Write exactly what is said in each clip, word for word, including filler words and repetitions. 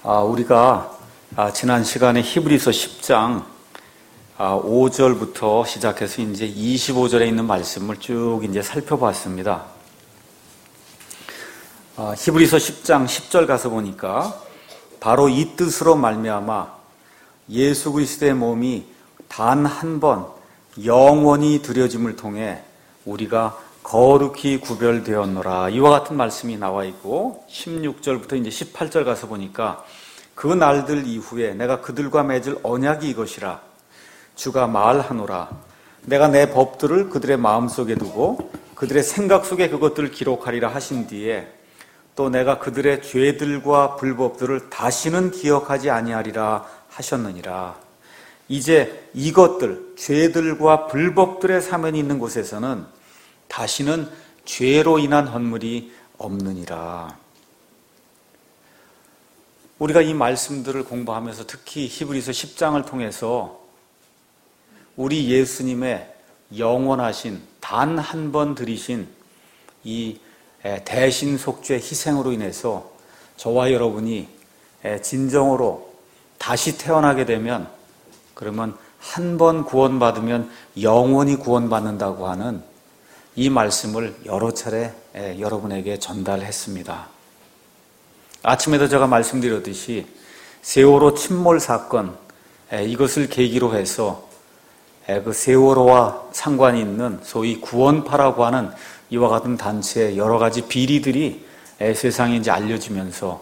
아, 우리가 아, 지난 시간에 히브리서 십 장 아, 오 절부터 시작해서 이제 이십오 절에 있는 말씀을 쭉 이제 살펴봤습니다. 아, 히브리서 십 장 십 절 가서 보니까 바로 이 뜻으로 말미암아 예수 그리스도의 몸이 단 한 번 영원히 드려짐을 통해 우리가 거룩히 구별되었노라. 이와 같은 말씀이 나와 있고, 십육 절부터 이제 십팔 절 가서 보니까 그 날들 이후에 내가 그들과 맺을 언약이 이것이라. 주가 말하노라. 내가 내 법들을 그들의 마음속에 두고 그들의 생각 속에 그것들을 기록하리라 하신 뒤에 또 내가 그들의 죄들과 불법들을 다시는 기억하지 아니하리라 하셨느니라. 이제 이것들, 죄들과 불법들의 사면이 있는 곳에서는 다시는 죄로 인한 헌물이 없느니라. 우리가 이 말씀들을 공부하면서 특히 히브리서 십 장을 통해서 우리 예수님의 영원하신 단 한 번 드리신 이 대신 속죄 희생으로 인해서 저와 여러분이 진정으로 다시 태어나게 되면, 그러면 한 번 구원받으면 영원히 구원받는다고 하는 이 말씀을 여러 차례 여러분에게 전달했습니다. 아침에도 제가 말씀드렸듯이 세월호 침몰 사건, 이것을 계기로 해서 그 세월호와 상관이 있는 소위 구원파라고 하는 이와 같은 단체의 여러 가지 비리들이 세상에 이제 알려지면서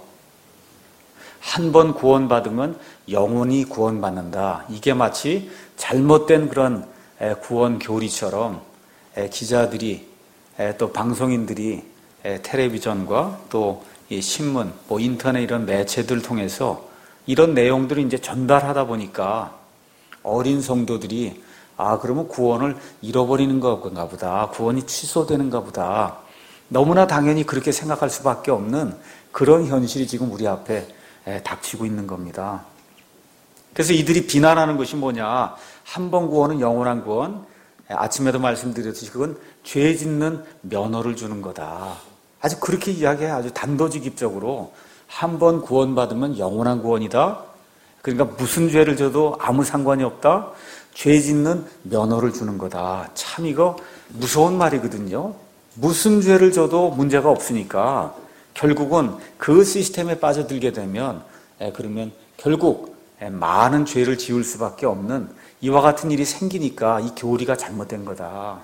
한 번 구원받으면 영원히 구원받는다. 이게 마치 잘못된 그런 구원 교리처럼 기자들이 또 방송인들이 텔레비전과 또 신문, 뭐 인터넷 이런 매체들 통해서 이런 내용들을 이제 전달하다 보니까 어린 성도들이 아, 그러면 구원을 잃어버리는 건가 보다. 구원이 취소되는가 보다. 너무나 당연히 그렇게 생각할 수밖에 없는 그런 현실이 지금 우리 앞에 닥치고 있는 겁니다. 그래서 이들이 비난하는 것이 뭐냐? 한 번 구원은 영원한 구원. 아침에도 말씀드렸듯이 그건 죄 짓는 면허를 주는 거다. 아주 그렇게 이야기해요. 아주 단도직입적으로. 한 번 구원받으면 영원한 구원이다. 그러니까 무슨 죄를 져도 아무 상관이 없다. 죄 짓는 면허를 주는 거다. 참 이거 무서운 말이거든요. 무슨 죄를 져도 문제가 없으니까 결국은 그 시스템에 빠져들게 되면 그러면 결국 많은 죄를 지을 수밖에 없는 이와 같은 일이 생기니까 이 교리가 잘못된 거다.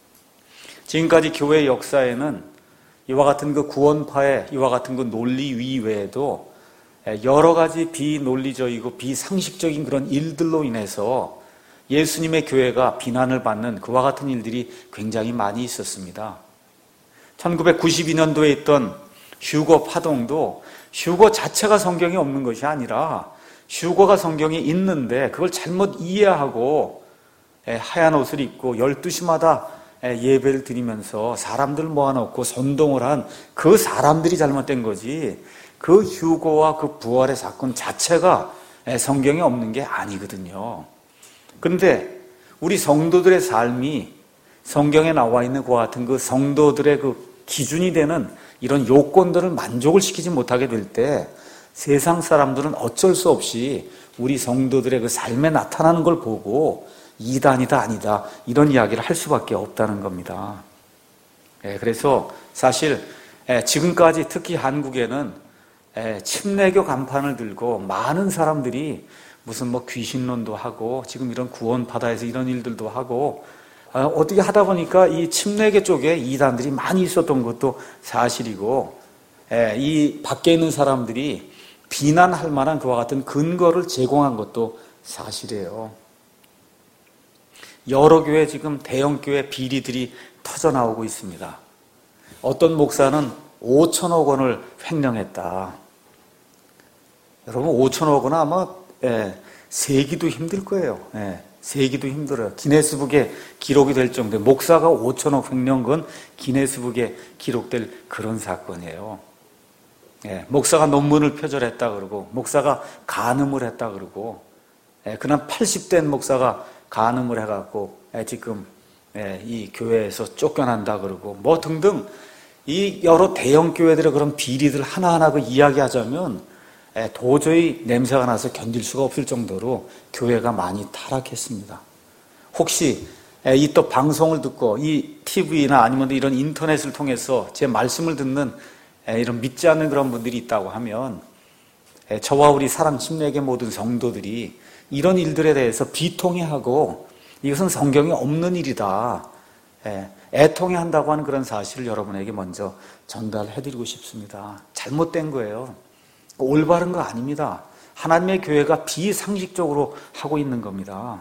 지금까지 교회 역사에는 이와 같은 그 구원파의 이와 같은 그 논리 위외에도 여러 가지 비논리적이고 비상식적인 그런 일들로 인해서 예수님의 교회가 비난을 받는 그와 같은 일들이 굉장히 많이 있었습니다. 천구백구십이 년도에 있던 휴거 파동도 휴거 자체가 성경에 없는 것이 아니라 휴거가 성경에 있는데 그걸 잘못 이해하고 하얀 옷을 입고 열두 시마다 예배를 드리면서 사람들 모아놓고 선동을 한 그 사람들이 잘못된 거지, 그 휴거와 그 부활의 사건 자체가 성경에 없는 게 아니거든요. 그런데 우리 성도들의 삶이 성경에 나와 있는 그와 같은 그 성도들의 그 기준이 되는 이런 요건들을 만족을 시키지 못하게 될 때 세상 사람들은 어쩔 수 없이 우리 성도들의 그 삶에 나타나는 걸 보고 이단이다 아니다 이런 이야기를 할 수밖에 없다는 겁니다. 그래서 사실 지금까지 특히 한국에는 침례교 간판을 들고 많은 사람들이 무슨 뭐 귀신론도 하고 지금 이런 구원파다에서 이런 일들도 하고 어떻게 하다 보니까 이 침례교 쪽에 이단들이 많이 있었던 것도 사실이고, 이 밖에 있는 사람들이 비난할 만한 그와 같은 근거를 제공한 것도 사실이에요. 여러 교회 지금 대형 교회 비리들이 터져나오고 있습니다. 어떤 목사는 오천억 원을 횡령했다. 여러분 오천억 원은 아마 예, 세기도 힘들 거예요. 예, 세기도 힘들어요. 기네스북에 기록이 될 정도에 목사가 오천억 횡령 건 기네스북에 기록될 그런 사건이에요. 예, 목사가 논문을 표절했다 그러고 목사가 간음을 했다 그러고 예, 그냥 팔십 된 목사가 간음을 해갖고 예, 지금 예, 이 교회에서 쫓겨난다 그러고 뭐 등등 이 여러 대형 교회들의 그런 비리들 하나하나 그 이야기하자면 도저히 냄새가 나서 견딜 수가 없을 정도로 교회가 많이 타락했습니다. 혹시 이 또 방송을 듣고 이 티비나 아니면 이런 인터넷을 통해서 제 말씀을 듣는 이런 믿지 않는 그런 분들이 있다고 하면 저와 우리 사랑 침례교 모든 성도들이 이런 일들에 대해서 비통해하고 이것은 성경에 없는 일이다, 애통해한다고 하는 그런 사실을 여러분에게 먼저 전달해드리고 싶습니다. 잘못된 거예요. 올바른 거 아닙니다. 하나님의 교회가 비상식적으로 하고 있는 겁니다.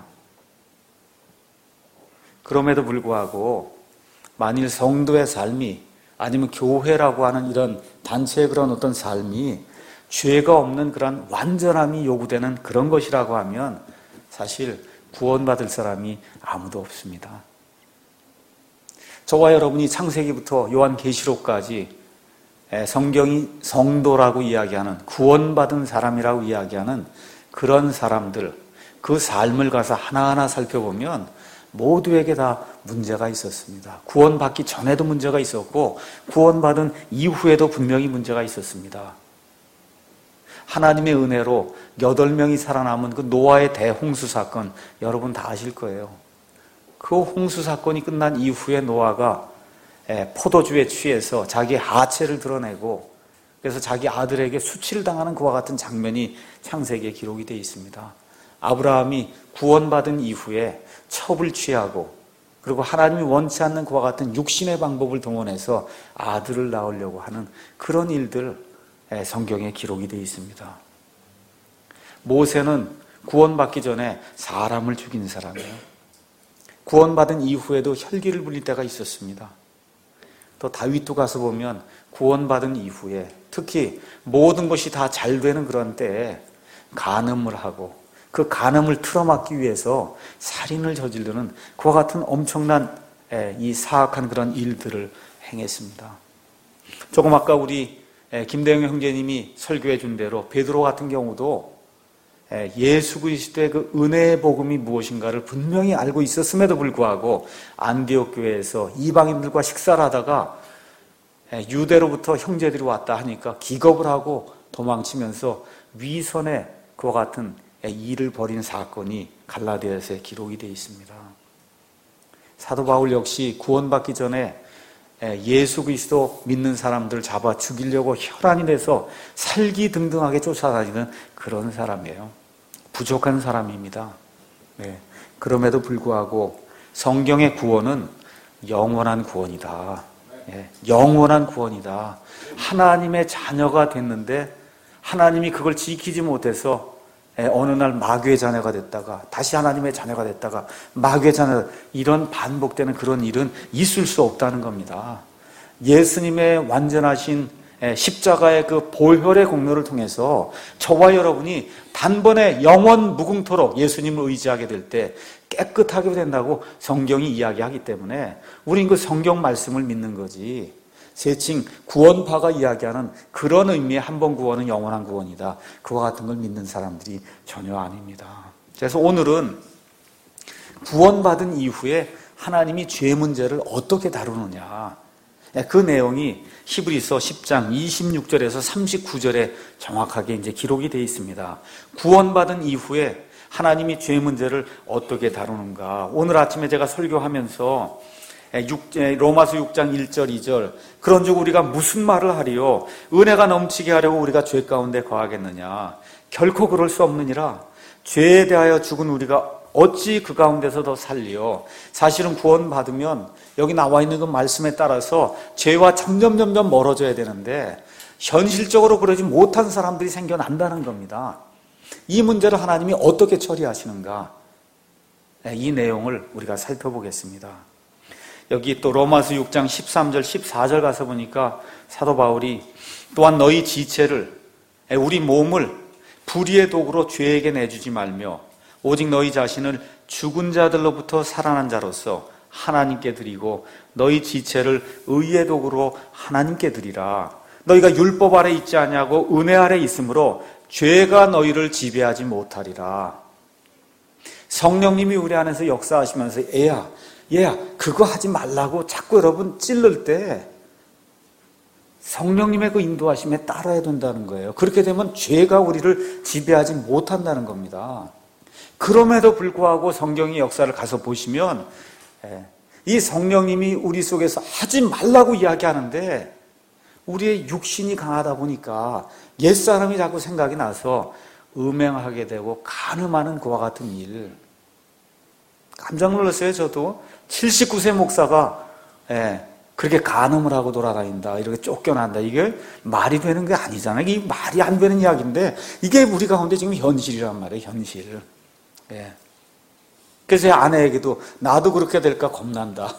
그럼에도 불구하고 만일 성도의 삶이 아니면 교회라고 하는 이런 단체의 그런 어떤 삶이 죄가 없는 그런 완전함이 요구되는 그런 것이라고 하면 사실 구원받을 사람이 아무도 없습니다. 저와 여러분이 창세기부터 요한계시록까지 성경이 성도라고 이야기하는, 구원받은 사람이라고 이야기하는 그런 사람들, 그 삶을 가서 하나하나 살펴보면 모두에게 다 문제가 있었습니다. 구원받기 전에도 문제가 있었고 구원받은 이후에도 분명히 문제가 있었습니다. 하나님의 은혜로 여덟 명이 살아남은 그 노아의 대홍수 사건, 여러분 다 아실 거예요. 그 홍수 사건이 끝난 이후에 노아가 포도주에 취해서 자기 하체를 드러내고 그래서 자기 아들에게 수치를 당하는 그와 같은 장면이 창세기에 기록이 되어 있습니다. 아브라함이 구원받은 이후에 첩을 취하고 그리고 하나님이 원치 않는 그와 같은 육신의 방법을 동원해서 아들을 낳으려고 하는 그런 일들 성경에 기록이 되어 있습니다. 모세는 구원받기 전에 사람을 죽인 사람이에요. 구원받은 이후에도 혈기를 부릴 때가 있었습니다. 또 다윗도 가서 보면 구원받은 이후에 특히 모든 것이 다 잘 되는 그런 때에 간음을 하고 그 간음을 틀어막기 위해서 살인을 저지르는 그와 같은 엄청난 이 사악한 그런 일들을 행했습니다. 조금 아까 우리 김대영 형제님이 설교해 준 대로 베드로 같은 경우도 예수 그리스도의 그 은혜의 복음이 무엇인가를 분명히 알고 있었음에도 불구하고 안디옥 교회에서 이방인들과 식사를 하다가 유대로부터 형제들이 왔다 하니까 기겁을 하고 도망치면서 위선의 그와 같은 일을 벌인 사건이 갈라디아서에 기록이 되어 있습니다. 사도 바울 역시 구원받기 전에 예수 그리스도 믿는 사람들 잡아 죽이려고 혈안이 돼서 살기등등하게 쫓아다니는 그런 사람이에요. 부족한 사람입니다. 네. 그럼에도 불구하고 성경의 구원은 영원한 구원이다. 네. 영원한 구원이다. 하나님의 자녀가 됐는데 하나님이 그걸 지키지 못해서 어느 날 마귀의 자녀가 됐다가 다시 하나님의 자녀가 됐다가 마귀의 자녀, 이런 반복되는 그런 일은 있을 수 없다는 겁니다. 예수님의 완전하신 십자가의 그 보혈의 공로를 통해서 저와 여러분이 단번에 영원 무궁토록 예수님을 의지하게 될 때 깨끗하게 된다고 성경이 이야기하기 때문에 우린 그 성경 말씀을 믿는 거지, 세칭 구원파가 이야기하는 그런 의미의 한 번 구원은 영원한 구원이다, 그와 같은 걸 믿는 사람들이 전혀 아닙니다. 그래서 오늘은 구원받은 이후에 하나님이 죄 문제를 어떻게 다루느냐, 그 내용이 히브리서 십 장 이십육 절에서 삼십구 절에 정확하게 이제 기록이 되어 있습니다. 구원받은 이후에 하나님이 죄 문제를 어떻게 다루는가. 오늘 아침에 제가 설교하면서 로마서 육 장 일 절 이 절, 그런즉 우리가 무슨 말을 하리요? 은혜가 넘치게 하려고 우리가 죄 가운데 거하겠느냐? 결코 그럴 수 없느니라. 죄에 대하여 죽은 우리가 어찌 그 가운데서 더 살리요? 사실은 구원받으면 여기 나와 있는 그 말씀에 따라서 죄와 점점 점점 멀어져야 되는데 현실적으로 그러지 못한 사람들이 생겨난다는 겁니다. 이 문제를 하나님이 어떻게 처리하시는가? 이 내용을 우리가 살펴보겠습니다. 여기 또 로마서 육 장 십삼 절 십사 절 가서 보니까 사도 바울이 또한 너희 지체를, 우리 몸을 불의의 도구로 죄에게 내주지 말며 오직 너희 자신을 죽은 자들로부터 살아난 자로서 하나님께 드리고 너희 지체를 의의 도구로 하나님께 드리라. 너희가 율법 아래 있지 아니하고 은혜 아래 있으므로 죄가 너희를 지배하지 못하리라. 성령님이 우리 안에서 역사하시면서 애야 얘야 그거 하지 말라고 자꾸 여러분 찔를 때 성령님의 그 인도하심에 따라야 된다는 거예요. 그렇게 되면 죄가 우리를 지배하지 못한다는 겁니다. 그럼에도 불구하고 성경의 역사를 가서 보시면 이 성령님이 우리 속에서 하지 말라고 이야기하는데 우리의 육신이 강하다 보니까 옛사람이 자꾸 생각이 나서 음행하게 되고 간음하는 그와 같은 일. 깜짝 놀랐어요. 저도 칠십구 세 목사가 예, 그렇게 간음을 하고 돌아다닌다, 이렇게 쫓겨난다, 이게 말이 되는 게 아니잖아요. 이게 말이 안 되는 이야기인데 이게 우리 가운데 지금 현실이란 말이에요. 현실. 예. 그래서 제 아내에게도 나도 그렇게 될까 겁난다.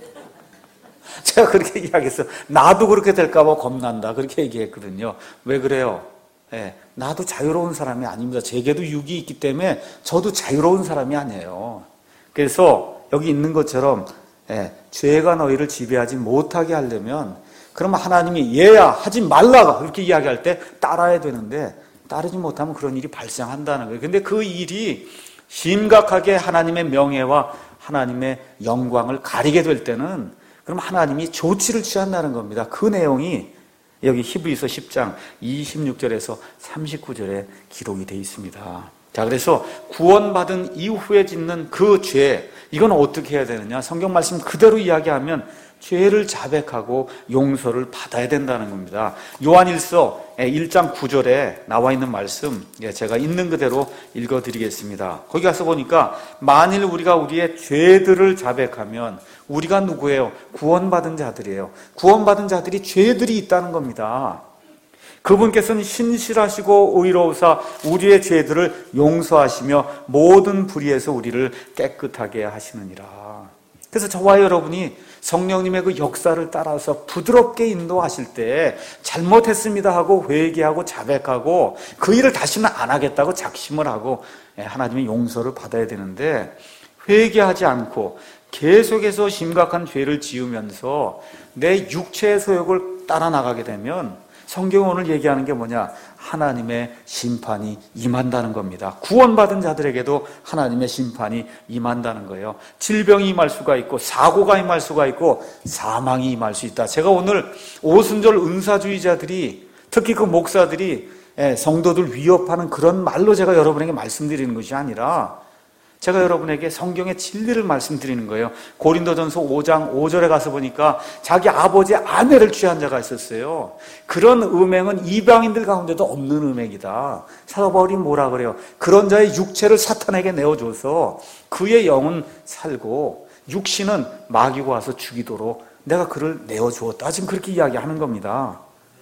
제가 그렇게 이야기했어요. 나도 그렇게 될까 봐 겁난다, 그렇게 얘기했거든요. 왜 그래요? 예, 나도 자유로운 사람이 아닙니다. 제게도 육이 있기 때문에 저도 자유로운 사람이 아니에요. 그래서 여기 있는 것처럼 예, 죄가 너희를 지배하지 못하게 하려면 그러면 하나님이 얘야 하지 말라가 그렇게 이야기할 때 따라야 되는데 따르지 못하면 그런 일이 발생한다는 거예요. 근데 그 일이 심각하게 하나님의 명예와 하나님의 영광을 가리게 될 때는 그럼 하나님이 조치를 취한다는 겁니다. 그 내용이 여기 히브리서 십 장 이십육 절에서 삼십구 절에 기록이 되어 있습니다. 자, 그래서 구원받은 이후에 짓는 그 죄, 이건 어떻게 해야 되느냐? 성경 말씀 그대로 이야기하면 죄를 자백하고 용서를 받아야 된다는 겁니다. 요한일서 일 장 구 절에 나와 있는 말씀 제가 있는 그대로 읽어드리겠습니다. 거기 가서 보니까 만일 우리가 우리의 죄들을 자백하면 우리가 누구예요? 구원받은 자들이에요. 구원받은 자들이 죄들이 있다는 겁니다. 그분께서는 신실하시고 의로우사 우리의 죄들을 용서하시며 모든 불의에서 우리를 깨끗하게 하시느니라. 그래서 저와 여러분이 성령님의 그 역사를 따라서 부드럽게 인도하실 때 잘못했습니다 하고 회개하고 자백하고 그 일을 다시는 안 하겠다고 작심을 하고 하나님의 용서를 받아야 되는데 회개하지 않고 계속해서 심각한 죄를 지으면서 내 육체의 소욕을 따라 나가게 되면 성경은 오늘 얘기하는 게 뭐냐? 하나님의 심판이 임한다는 겁니다. 구원받은 자들에게도 하나님의 심판이 임한다는 거예요. 질병이 임할 수가 있고 사고가 임할 수가 있고 사망이 임할 수 있다. 제가 오늘 오순절 은사주의자들이 특히 그 목사들이 성도들 위협하는 그런 말로 제가 여러분에게 말씀드리는 것이 아니라 제가 여러분에게 성경의 진리를 말씀드리는 거예요. 고린도전서 오 장 오 절에 가서 보니까 자기 아버지의 아내를 취한 자가 있었어요. 그런 음행은 이방인들 가운데도 없는 음행이다. 사도 바울이 뭐라 그래요? 그런 자의 육체를 사탄에게 내어줘서 그의 영은 살고 육신은 마귀가 와서 죽이도록 내가 그를 내어주었다. 지금 그렇게 이야기하는 겁니다.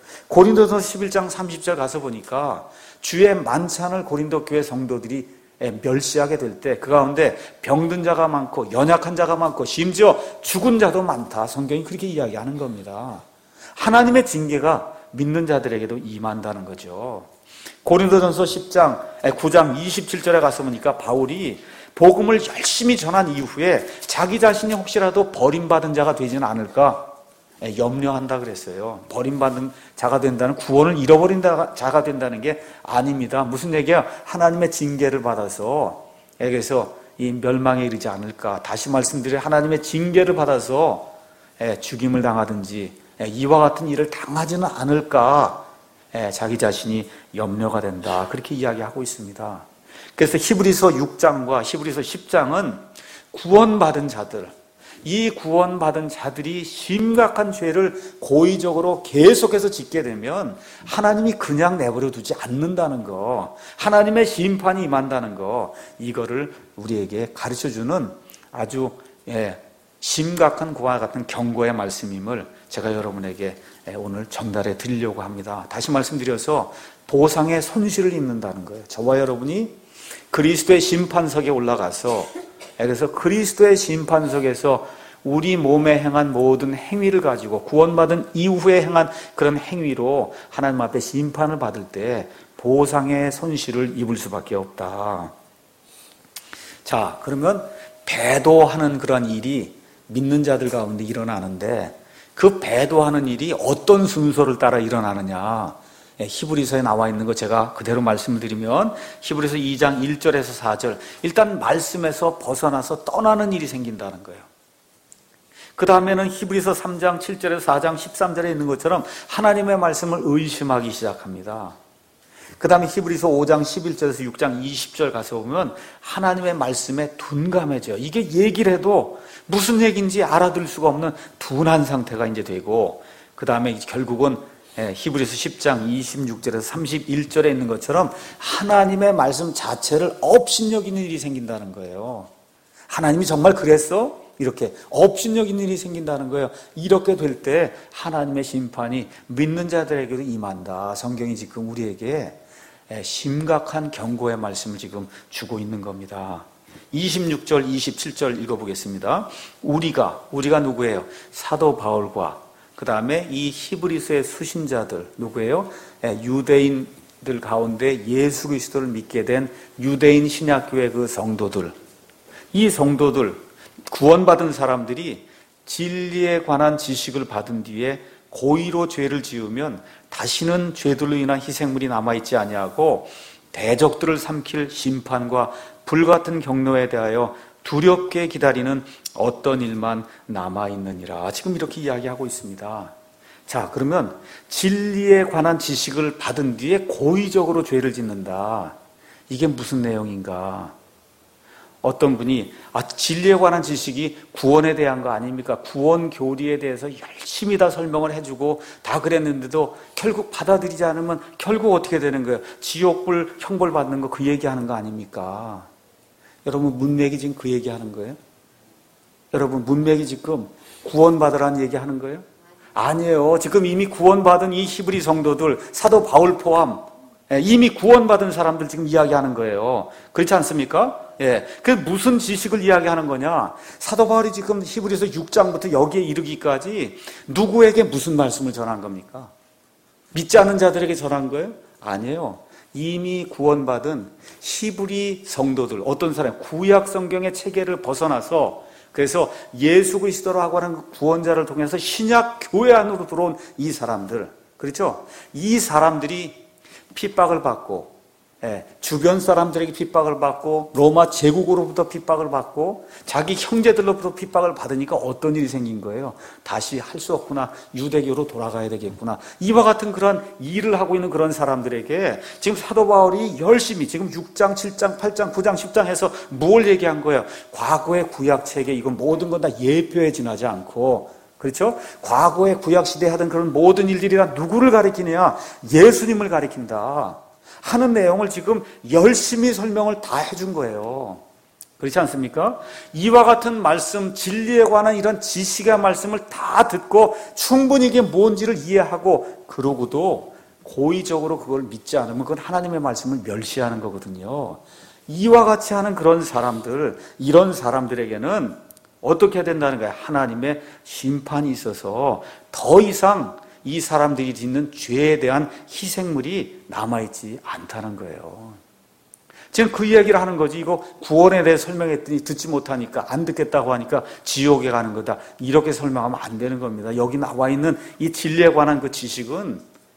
고린도전서 십일 장 삼십 절 가서 보니까 주의 만찬을 고린도 교회 성도들이 멸시하게 될 때 그 가운데 병든 자가 많고 연약한 자가 많고 심지어 죽은 자도 많다. 성경이 그렇게 이야기하는 겁니다. 하나님의 징계가 믿는 자들에게도 임한다는 거죠. 고린도전서 십 장 구 장 이십칠 절에 가서 보니까 바울이 복음을 열심히 전한 이후에 자기 자신이 혹시라도 버림받은 자가 되지는 않을까 염려한다 그랬어요. 버림받은 자가 된다는, 구원을 잃어버린 자가 된다는 게 아닙니다. 무슨 얘기야? 하나님의 징계를 받아서, 그래서 이 멸망에 이르지 않을까. 다시 말씀드려, 하나님의 징계를 받아서 죽임을 당하든지 이와 같은 일을 당하지는 않을까, 자기 자신이 염려가 된다. 그렇게 이야기하고 있습니다. 그래서 히브리서 육 장과 히브리서 십 장은 구원받은 자들, 이 구원받은 자들이 심각한 죄를 고의적으로 계속해서 짓게 되면 하나님이 그냥 내버려 두지 않는다는 거, 하나님의 심판이 임한다는 거, 이거를 우리에게 가르쳐주는 아주 예, 심각한 그와 같은 경고의 말씀임을 제가 여러분에게 오늘 전달해 드리려고 합니다. 다시 말씀드려서 보상의 손실을 입는다는 거예요. 저와 여러분이 그리스도의 심판석에 올라가서, 그래서 그리스도의 심판석에서 우리 몸에 행한 모든 행위를 가지고 구원받은 이후에 행한 그런 행위로 하나님 앞에 심판을 받을 때 보상의 손실을 입을 수밖에 없다. 자, 그러면 배도하는 그런 일이 믿는 자들 가운데 일어나는데 그 배도하는 일이 어떤 순서를 따라 일어나느냐? 히브리서에 나와 있는 거 제가 그대로 말씀을 드리면 히브리서 이 장 일 절에서 사 절, 일단 말씀에서 벗어나서 떠나는 일이 생긴다는 거예요. 그 다음에는 히브리서 삼 장 칠 절에서 사 장 십삼 절에 있는 것처럼 하나님의 말씀을 의심하기 시작합니다. 그 다음에 히브리서 오 장 십일 절에서 육 장 이십 절 가서 보면 하나님의 말씀에 둔감해져요. 이게 얘기를 해도 무슨 얘기인지 알아들 수가 없는 둔한 상태가 이제 되고, 그 다음에 결국은 히브리서 십 장 이십육 절에서 삼십일 절에 있는 것처럼 하나님의 말씀 자체를 업신여기는 일이 생긴다는 거예요. 하나님이 정말 그랬어? 이렇게 업신여기는 일이 생긴다는 거예요. 이렇게 될 때 하나님의 심판이 믿는 자들에게도 임한다. 성경이 지금 우리에게 심각한 경고의 말씀을 지금 주고 있는 겁니다. 이십육 절 이십칠 절 읽어보겠습니다. 우리가 우리가 누구예요? 사도 바울과 그 다음에 이 히브리서의 수신자들 누구예요? 유대인들 가운데 예수 그리스도를 믿게 된 유대인 신약교회 그 성도들, 이 성도들 구원받은 사람들이 진리에 관한 지식을 받은 뒤에 고의로 죄를 지으면 다시는 죄들로 인한 희생물이 남아있지 아니하고 대적들을 삼킬 심판과 불같은 경로에 대하여 두렵게 기다리는 어떤 일만 남아있느니라. 지금 이렇게 이야기하고 있습니다. 자, 그러면 진리에 관한 지식을 받은 뒤에 고의적으로 죄를 짓는다. 이게 무슨 내용인가? 어떤 분이 아, 진리에 관한 지식이 구원에 대한 거 아닙니까? 구원 교리에 대해서 열심히 다 설명을 해주고 다 그랬는데도 결국 받아들이지 않으면 결국 어떻게 되는 거예요? 지옥불 형벌 받는 거 그 얘기하는 거 아닙니까? 여러분 문맥이 지금 그 얘기하는 거예요? 여러분 문맥이 지금 구원받으라는 얘기하는 거예요? 아니에요. 지금 이미 구원받은 이 히브리 성도들, 사도 바울 포함 이미 구원받은 사람들 지금 이야기하는 거예요. 그렇지 않습니까? 예. 그 무슨 지식을 이야기하는 거냐? 사도 바울이 지금 히브리서 육 장부터 여기에 이르기까지 누구에게 무슨 말씀을 전한 겁니까? 믿지 않는 자들에게 전한 거예요? 아니에요. 이미 구원받은 히브리 성도들, 어떤 사람, 구약 성경의 체계를 벗어나서 그래서 예수 그리스도라고 하는 구원자를 통해서 신약 교회 안으로 들어온 이 사람들, 그렇죠? 이 사람들이 핍박을 받고, 예, 주변 사람들에게 핍박을 받고, 로마 제국으로부터 핍박을 받고, 자기 형제들로부터 핍박을 받으니까 어떤 일이 생긴 거예요? 다시 할 수 없구나. 유대교로 돌아가야 되겠구나. 이와 같은 그런 일을 하고 있는 그런 사람들에게 지금 사도 바울이 열심히 지금 육 장, 칠 장, 팔 장, 구 장, 십 장에서 뭘 얘기한 거예요? 과거의 구약 체계, 이건 모든 건 다 예표에 지나지 않고, 그렇죠? 과거의 구약시대에 하던 그런 모든 일들이 다 누구를 가리키느냐? 예수님을 가리킨다 하는 내용을 지금 열심히 설명을 다 해준 거예요. 그렇지 않습니까? 이와 같은 말씀, 진리에 관한 이런 지식의 말씀을 다 듣고 충분히 이게 뭔지를 이해하고 그러고도 고의적으로 그걸 믿지 않으면 그건 하나님의 말씀을 멸시하는 거거든요. 이와 같이 하는 그런 사람들, 이런 사람들에게는 어떻게 해야 된다는 거예요? 하나님의 심판이 있어서 더 이상 이 사람들이 짓는 죄에 대한 희생물이 남아있지 않다는 거예요. 지금 그 이야기를 하는 거지. 이거 구원에 대해 설명했더니 듣지 못하니까 안 듣겠다고 하니까 지옥에 가는 거다. 이렇게 설명하면 안 되는 겁니다. 여기 나와 있는 이 진리에 관한 그 지식은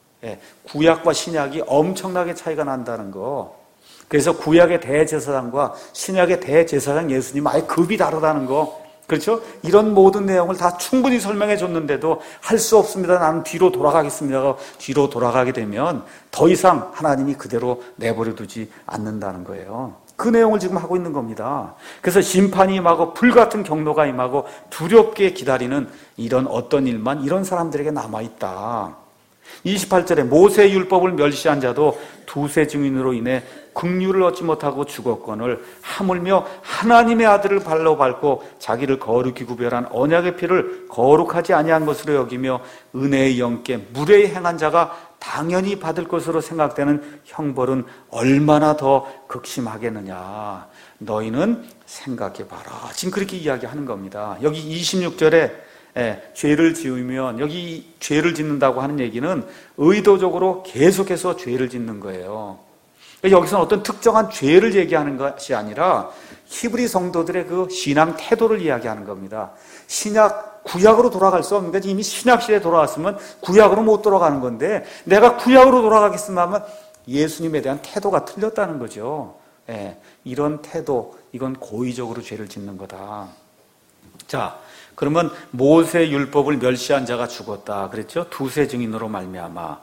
구약과 신약이 엄청나게 차이가 난다는 거. 그래서 구약의 대제사장과 신약의 대제사장 예수님 아예 급이 다르다는 거. 그렇죠? 이런 모든 내용을 다 충분히 설명해 줬는데도 할 수 없습니다. 나는 뒤로 돌아가겠습니다. 뒤로 돌아가게 되면 더 이상 하나님이 그대로 내버려 두지 않는다는 거예요. 그 내용을 지금 하고 있는 겁니다. 그래서 심판이 임하고 불같은 경로가 임하고 두렵게 기다리는 이런 어떤 일만 이런 사람들에게 남아있다. 이십팔 절에 모세의 율법을 멸시한 자도 두세 증인으로 인해 긍휼을 얻지 못하고 죽었거늘 하물며 하나님의 아들을 발로 밟고 자기를 거룩히 구별한 언약의 피를 거룩하지 아니한 것으로 여기며 은혜의 영께 무례히 행한 자가 당연히 받을 것으로 생각되는 형벌은 얼마나 더 극심하겠느냐. 너희는 생각해봐라. 지금 그렇게 이야기하는 겁니다. 여기 이십육 절에 예, 죄를 지으면 여기 죄를 짓는다고 하는 얘기는 의도적으로 계속해서 죄를 짓는 거예요. 여기서는 어떤 특정한 죄를 얘기하는 것이 아니라 히브리 성도들의 그 신앙 태도를 이야기하는 겁니다. 신약, 구약으로 돌아갈 수 없는 거지. 이미 신약 시대에 돌아왔으면 구약으로 못 돌아가는 건데 내가 구약으로 돌아가겠으면 하면 예수님에 대한 태도가 틀렸다는 거죠. 예, 이런 태도, 이건 고의적으로 죄를 짓는 거다. 자, 그러면 모세의 율법을 멸시한 자가 죽었다 그랬죠? 두세 증인으로 말미암아.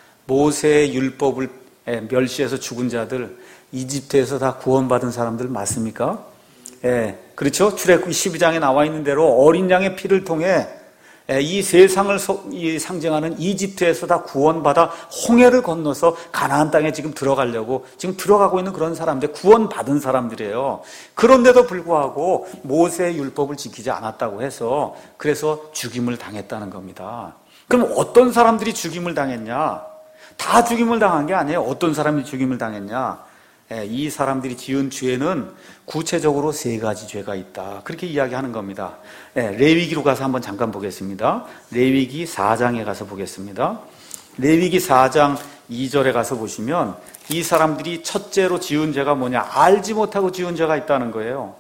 모세의 율법을 멸시해서 죽은 자들, 이집트에서 다 구원받은 사람들 맞습니까? 예, 그렇죠? 출애굽기 십이 장에 나와 있는 대로 어린 양의 피를 통해 이 세상을 상징하는 이집트에서 다 구원받아 홍해를 건너서 가나안 땅에 지금 들어가려고 지금 들어가고 있는 그런 사람들, 구원받은 사람들이에요. 그런데도 불구하고 모세의 율법을 지키지 않았다고 해서 그래서 죽임을 당했다는 겁니다. 그럼 어떤 사람들이 죽임을 당했냐? 다 죽임을 당한 게 아니에요. 어떤 사람이 죽임을 당했냐? 이 사람들이 지은 죄는 구체적으로 세 가지 죄가 있다. 그렇게 이야기하는 겁니다. 레위기로 가서 한번 잠깐 보겠습니다. 레위기 사 장에 가서 보겠습니다. 레위기 사 장 이 절에 가서 보시면 이 사람들이 첫째로 지은 죄가 뭐냐? 알지 못하고 지은 죄가 있다는 거예요.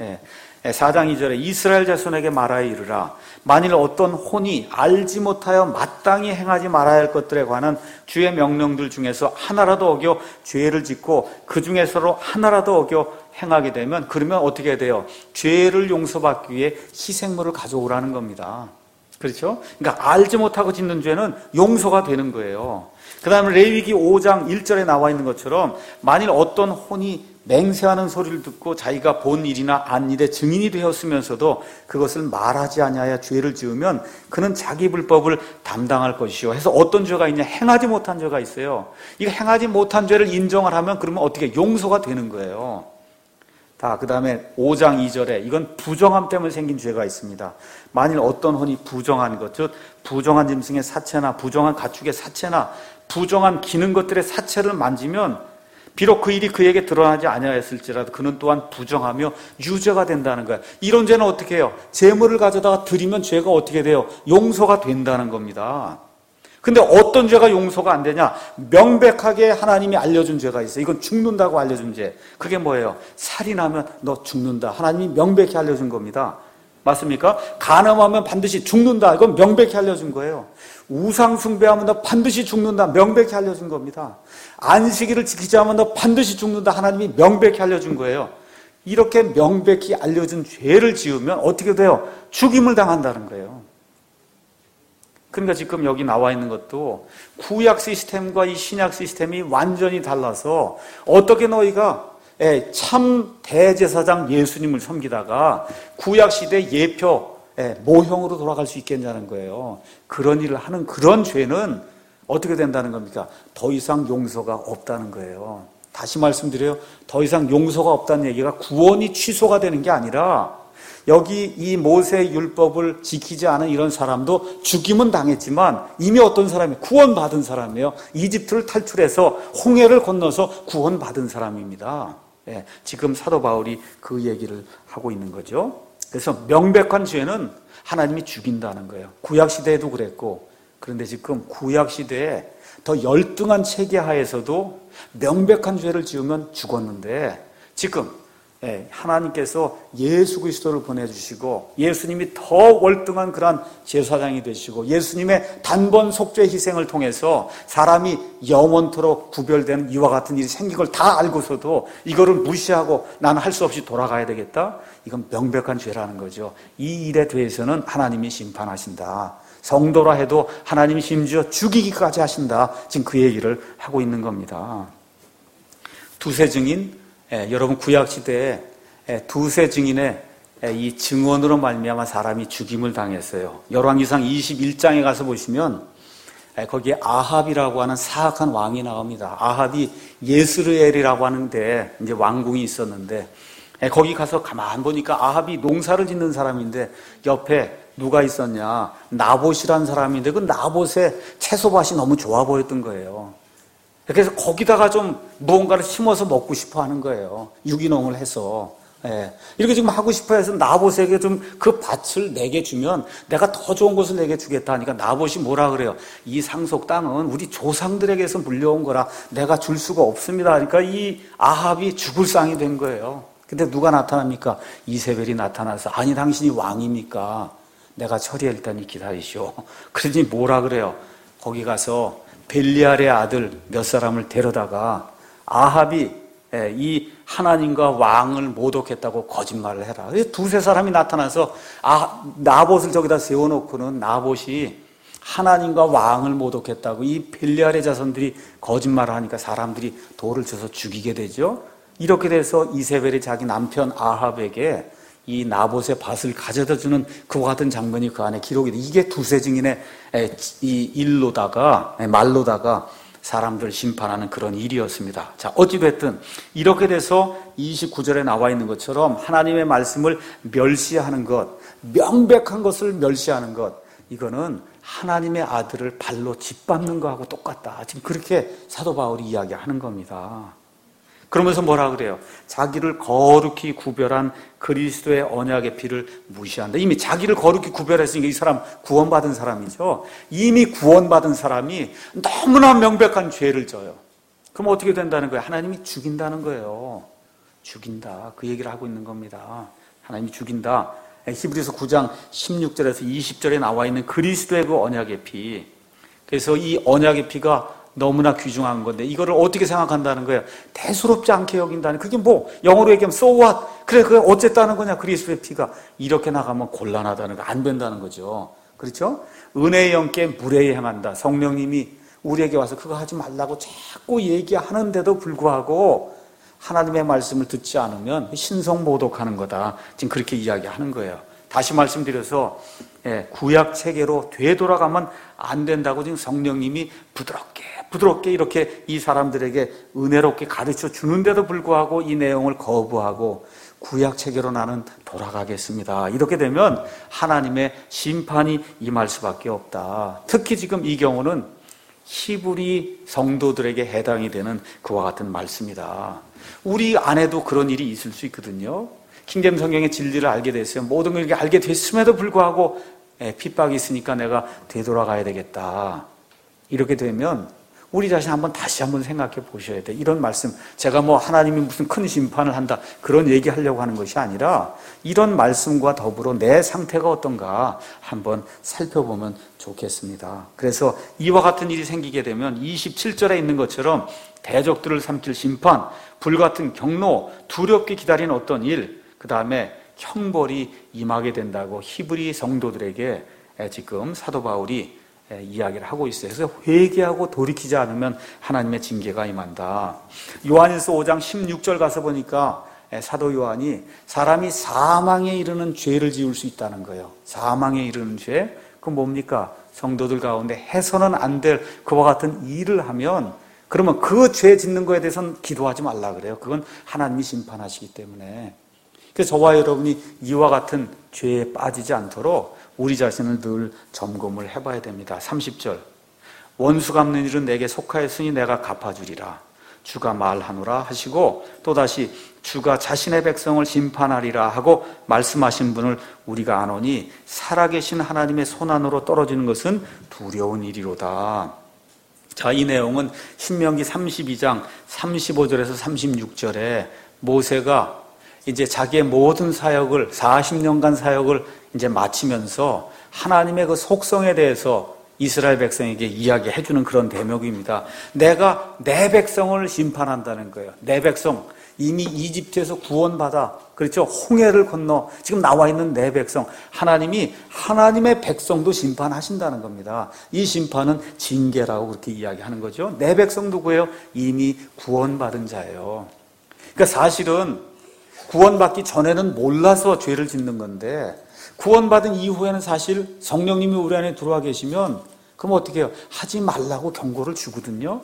사 장 이 절에 이스라엘 자손에게 말하여 이르라. 만일 어떤 혼이 알지 못하여 마땅히 행하지 말아야 할 것들에 관한 주의 명령들 중에서 하나라도 어겨 죄를 짓고 그 중에서로 하나라도 어겨 행하게 되면 그러면 어떻게 돼요? 죄를 용서받기 위해 희생물을 가져오라는 겁니다. 그렇죠? 그러니까 알지 못하고 짓는 죄는 용서가 되는 거예요. 그 다음에 레위기 오 장 일 절에 나와 있는 것처럼 만일 어떤 혼이 맹세하는 소리를 듣고 자기가 본 일이나 안 일의 증인이 되었으면서도 그것을 말하지 아니하여 죄를 지으면 그는 자기 불법을 담당할 것이요. 해서 어떤 죄가 있냐? 행하지 못한 죄가 있어요. 이거 행하지 못한 죄를 인정을 하면 그러면 어떻게 용서가 되는 거예요. 다, 그 다음에 오 장 이 절에 이건 부정함 때문에 생긴 죄가 있습니다. 만일 어떤 혼이 부정한 것, 즉 부정한 짐승의 사체나 부정한 가축의 사체나 부정한 기는 것들의 사체를 만지면 비록 그 일이 그에게 드러나지 아니하였을지라도 그는 또한 부정하며 유죄가 된다는 거예요. 이런 죄는 어떻게 해요? 재물을 가져다가 드리면 죄가 어떻게 돼요? 용서가 된다는 겁니다. 근데 어떤 죄가 용서가 안 되냐? 명백하게 하나님이 알려준 죄가 있어요. 이건 죽는다고 알려준 죄. 그게 뭐예요? 살인하면 너 죽는다. 하나님이 명백히 알려준 겁니다. 맞습니까? 간음하면 반드시 죽는다. 이건 명백히 알려준 거예요. 우상 숭배하면 너 반드시 죽는다. 명백히 알려준 겁니다. 안식일을 지키지 않으면 너 반드시 죽는다. 하나님이 명백히 알려준 거예요. 이렇게 명백히 알려준 죄를 지으면 어떻게 돼요? 죽임을 당한다는 거예요. 그러니까 지금 여기 나와 있는 것도 구약 시스템과 이 신약 시스템이 완전히 달라서 어떻게 너희가 참 대제사장 예수님을 섬기다가 구약시대 예표 모형으로 돌아갈 수 있겠냐는 거예요. 그런 일을 하는 그런 죄는 어떻게 된다는 겁니까? 더 이상 용서가 없다는 거예요. 다시 말씀드려요. 더 이상 용서가 없다는 얘기가 구원이 취소가 되는 게 아니라 여기 이 모세의 율법을 지키지 않은 이런 사람도 죽임은 당했지만 이미 어떤 사람이 구원받은 사람이에요. 이집트를 탈출해서 홍해를 건너서 구원받은 사람입니다. 예, 지금 사도 바울이 그 얘기를 하고 있는 거죠. 그래서 명백한 죄는 하나님이 죽인다는 거예요. 구약시대에도 그랬고, 그런데 지금 구약시대에 더 열등한 체계 하에서도 명백한 죄를 지으면 죽었는데 지금 하나님께서 예수 그리스도를 보내주시고 예수님이 더 월등한 그런 제사장이 되시고 예수님의 단번 속죄 희생을 통해서 사람이 영원토록 구별되는 이와 같은 일이 생긴 걸 다 알고서도 이거를 무시하고 나는 할 수 없이 돌아가야 되겠다? 이건 명백한 죄라는 거죠. 이 일에 대해서는 하나님이 심판하신다. 성도라 해도 하나님이 심지어 죽이기까지 하신다. 지금 그 얘기를 하고 있는 겁니다. 두세 증인, 예, 여러분 구약시대에 예, 두세 증인의 예, 이 증언으로 말미암아 사람이 죽임을 당했어요. 열왕기상 이십일 장에 가서 보시면 예, 거기에 아합이라고 하는 사악한 왕이 나옵니다. 아합이 예스르엘이라고 하는데 이제 왕궁이 있었는데 예, 거기 가서 가만 보니까 아합이 농사를 짓는 사람인데 옆에 누가 있었냐? 나봇이라는 사람인데 그 나봇의 채소밭이 너무 좋아 보였던 거예요. 그래서 거기다가 좀 무언가를 심어서 먹고 싶어 하는 거예요. 유기농을 해서. 예. 이렇게 지금 하고 싶어 해서 나봇에게 좀 그 밭을 내게 주면 내가 더 좋은 것을 내게 주겠다 하니까 나봇이 뭐라 그래요? 이 상속 땅은 우리 조상들에게서 물려온 거라 내가 줄 수가 없습니다. 그러니까 이 아합이 죽을 상이 된 거예요. 근데 누가 나타납니까? 이세벨이 나타나서 아니 당신이 왕입니까? 내가 처리할 때니 기다리시오. 그러니 뭐라 그래요? 거기 가서 벨리알의 아들 몇 사람을 데려다가 아합이 이 하나님과 왕을 모독했다고 거짓말을 해라. 두세 사람이 나타나서 아 나봇을 저기다 세워놓고는 나봇이 하나님과 왕을 모독했다고 이 벨리알의 자손들이 거짓말을 하니까 사람들이 돌을 쳐서 죽이게 되죠. 이렇게 돼서 이세벨이 자기 남편 아합에게 이 나봇의 밭을 가져다 주는 그와 같은 장면이 그 안에 기록이 돼. 이게 두세 증인의 이 일로다가 말로다가 사람들 심판하는 그런 일이었습니다. 자, 어찌됐든 이렇게 돼서 이십구 절에 나와 있는 것처럼 하나님의 말씀을 멸시하는 것, 명백한 것을 멸시하는 것, 이거는 하나님의 아들을 발로 짓밟는 거하고 똑같다. 지금 그렇게 사도 바울이 이야기하는 겁니다. 그러면서 뭐라 그래요? 자기를 거룩히 구별한 그리스도의 언약의 피를 무시한다. 이미 자기를 거룩히 구별했으니까 이 사람 구원받은 사람이죠. 이미 구원받은 사람이 너무나 명백한 죄를 져요. 그럼 어떻게 된다는 거예요? 하나님이 죽인다는 거예요. 죽인다. 그 얘기를 하고 있는 겁니다. 하나님이 죽인다. 히브리서 구 장 십육 절에서 이십 절에 나와 있는 그리스도의 그 언약의 피. 그래서 이 언약의 피가 너무나 귀중한 건데 이거를 어떻게 생각한다는 거예요? 대수롭지 않게 여긴다는, 그게 뭐 영어로 얘기하면 so what? 그래 그게 어쨌다는 거냐? 그리스도의 피가 이렇게 나가면 곤란하다는 거, 안 된다는 거죠. 그렇죠? 은혜의 영께 무례히 행한다. 성령님이 우리에게 와서 그거 하지 말라고 자꾸 얘기하는데도 불구하고 하나님의 말씀을 듣지 않으면 신성모독하는 거다. 지금 그렇게 이야기하는 거예요. 다시 말씀드려서 예, 구약 체계로 되돌아가면 안 된다고 지금 성령님이 부드럽게 부드럽게 이렇게 이 사람들에게 은혜롭게 가르쳐 주는데도 불구하고 이 내용을 거부하고 구약 체계로 나는 돌아가겠습니다. 이렇게 되면 하나님의 심판이 임할 수밖에 없다. 특히 지금 이 경우는 히브리 성도들에게 해당이 되는 그와 같은 말씀이다. 우리 안에도 그런 일이 있을 수 있거든요. 킹잼 성경의 진리를 알게 됐어요. 모든 걸 이렇게 알게 됐음에도 불구하고 핍박이 있으니까 내가 되돌아가야 되겠다. 이렇게 되면 우리 자신 한번 다시 한번 생각해 보셔야 돼. 이런 말씀, 제가 뭐 하나님이 무슨 큰 심판을 한다 그런 얘기하려고 하는 것이 아니라 이런 말씀과 더불어 내 상태가 어떤가 한번 살펴보면 좋겠습니다. 그래서 이와 같은 일이 생기게 되면 이십칠 절에 있는 것처럼 대적들을 삼킬 심판, 불같은 경로, 두렵게 기다리는 어떤 일, 그 다음에 형벌이 임하게 된다고 히브리 성도들에게 지금 사도 바울이 이야기를 하고 있어요. 그래서 회개하고 돌이키지 않으면 하나님의 징계가 임한다. 요한일서 오 장 십육 절 가서 보니까 사도 요한이 사람이 사망에 이르는 죄를 지을 수 있다는 거예요. 사망에 이르는 죄, 그건 뭡니까? 성도들 가운데 해서는 안 될 그와 같은 일을 하면, 그러면 그 죄 짓는 거에 대해서는 기도하지 말라 그래요. 그건 하나님이 심판하시기 때문에. 그래서 저와 여러분이 이와 같은 죄에 빠지지 않도록 우리 자신을 늘 점검을 해봐야 됩니다. 삼십 절, 원수 갚는 일은 내게 속하였으니 내가 갚아주리라. 주가 말하노라 하시고 또다시 주가 자신의 백성을 심판하리라 하고 말씀하신 분을 우리가 아노니 살아계신 하나님의 손안으로 떨어지는 것은 두려운 일이로다. 자, 이 내용은 신명기 삼십이 장 삼십오 절에서 삼십육 절에 모세가 이제 자기의 모든 사역을 사십 년간 사역을 이제 마치면서 하나님의 그 속성에 대해서 이스라엘 백성에게 이야기해 주는 그런 대목입니다. 내가 내 백성을 심판한다는 거예요. 내 백성, 이미 이집트에서 구원받아, 그렇죠? 홍해를 건너 지금 나와 있는 내 백성, 하나님이 하나님의 백성도 심판하신다는 겁니다. 이 심판은 징계라고 그렇게 이야기하는 거죠. 내 백성 누구예요? 이미 구원받은 자예요. 그러니까 사실은 구원받기 전에는 몰라서 죄를 짓는 건데 구원받은 이후에는 사실 성령님이 우리 안에 들어와 계시면 그럼 어떻게 해요? 하지 말라고 경고를 주거든요.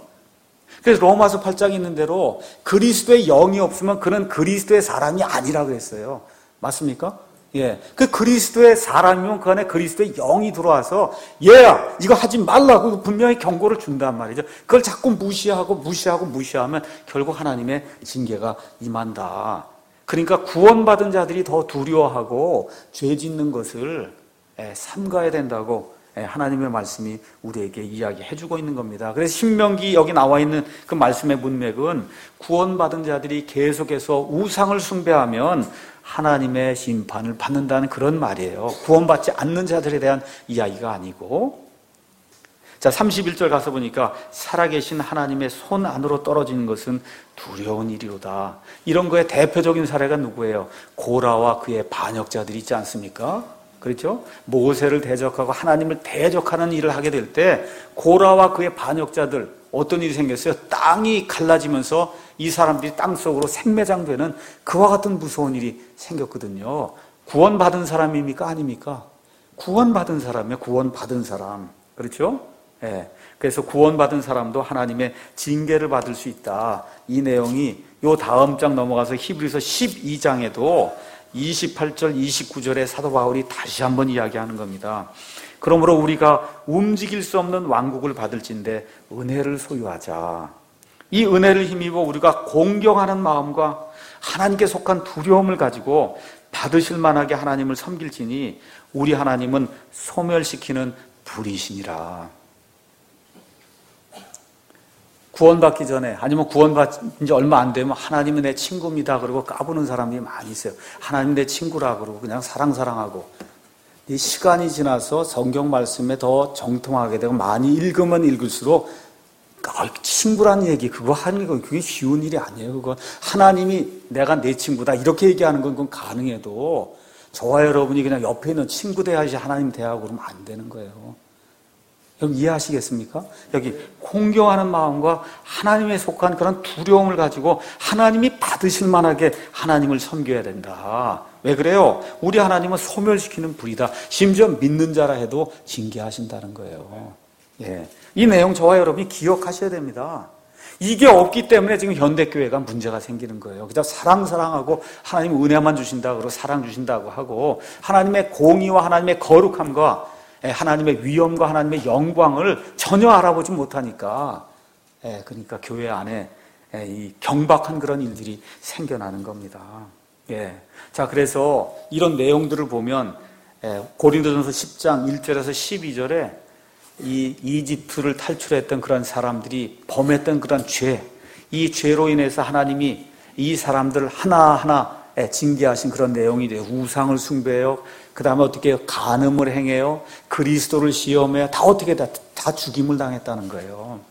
그래서 로마서 팔 장에 있는 대로 그리스도의 영이 없으면 그는 그리스도의 사람이 아니라 그랬어요. 맞습니까? 예. 그 그리스도의 사람이면 그 안에 그리스도의 영이 들어와서 얘야 이거 하지 말라고 분명히 경고를 준단 말이죠. 그걸 자꾸 무시하고 무시하고 무시하면 결국 하나님의 징계가 임한다. 그러니까 구원받은 자들이 더 두려워하고 죄 짓는 것을 삼가야 된다고 하나님의 말씀이 우리에게 이야기해주고 있는 겁니다. 그래서 신명기 여기 나와 있는 그 말씀의 문맥은 구원받은 자들이 계속해서 우상을 숭배하면 하나님의 심판을 받는다는 그런 말이에요. 구원받지 않는 자들에 대한 이야기가 아니고. 자, 삼십일 절 가서 보니까 살아계신 하나님의 손 안으로 떨어지는 것은 두려운 일이로다. 이런 거의 대표적인 사례가 누구예요? 고라와 그의 반역자들이 있지 않습니까? 그렇죠? 모세를 대적하고 하나님을 대적하는 일을 하게 될 때 고라와 그의 반역자들 어떤 일이 생겼어요? 땅이 갈라지면서 이 사람들이 땅속으로 생매장되는 그와 같은 무서운 일이 생겼거든요. 구원받은 사람입니까? 아닙니까? 구원받은 사람이에요. 구원받은 사람. 그렇죠? 예. 그래서 구원받은 사람도 하나님의 징계를 받을 수 있다. 이 내용이 요 다음 장 넘어가서 히브리서 십이 장에도 이십팔 절, 이십구 절에 사도 바울이 다시 한번 이야기하는 겁니다. 그러므로 우리가 움직일 수 없는 왕국을 받을진대 은혜를 소유하자. 이 은혜를 힘입어 우리가 공경하는 마음과 하나님께 속한 두려움을 가지고 받으실 만하게 하나님을 섬길지니 우리 하나님은 소멸시키는 불이시니라. 구원받기 전에 아니면 구원받은 지 얼마 안 되면 하나님은 내 친구입니다 그러고 까부는 사람들이 많이 있어요. 하나님 내 친구라 그러고 그냥 사랑사랑하고. 이 시간이 지나서 성경 말씀에 더 정통하게 되고 많이 읽으면 읽을수록 친구란 얘기 그거 하는 거 그게 쉬운 일이 아니에요. 그건 하나님이 내가 내 친구다 이렇게 얘기하는 건 그건 가능해도 저와 여러분이 그냥 옆에 있는 친구 대하지 하나님 대하고 그러면 안 되는 거예요. 여기 이해하시겠습니까? 여기 공경하는 마음과 하나님에 속한 그런 두려움을 가지고 하나님이 받으실 만하게 하나님을 섬겨야 된다. 왜 그래요? 우리 하나님은 소멸시키는 불이다. 심지어 믿는 자라 해도 징계하신다는 거예요. 예. 이 내용 저와 여러분이 기억하셔야 됩니다. 이게 없기 때문에 지금 현대교회가 문제가 생기는 거예요. 그저 사랑 사랑하고 하나님 은혜만 주신다 그러고 사랑 주신다고 하고 하나님의 공의와 하나님의 거룩함과 하나님의 위엄과 하나님의 영광을 전혀 알아보지 못하니까 그러니까 교회 안에 이 경박한 그런 일들이 생겨나는 겁니다. 예. 자, 그래서 이런 내용들을 보면 고린도전서 십 장 일 절에서 십이 절에 이 이집트를 탈출했던 그런 사람들이 범했던 그런 죄, 이 죄로 인해서 하나님이 이 사람들 하나하나 징계하신 그런 내용이 돼요. 우상을 숭배해요. 그 다음에 어떻게 간음을 행해요. 그리스도를 시험해요. 다 어떻게 다, 다 죽임을 당했다는 거예요.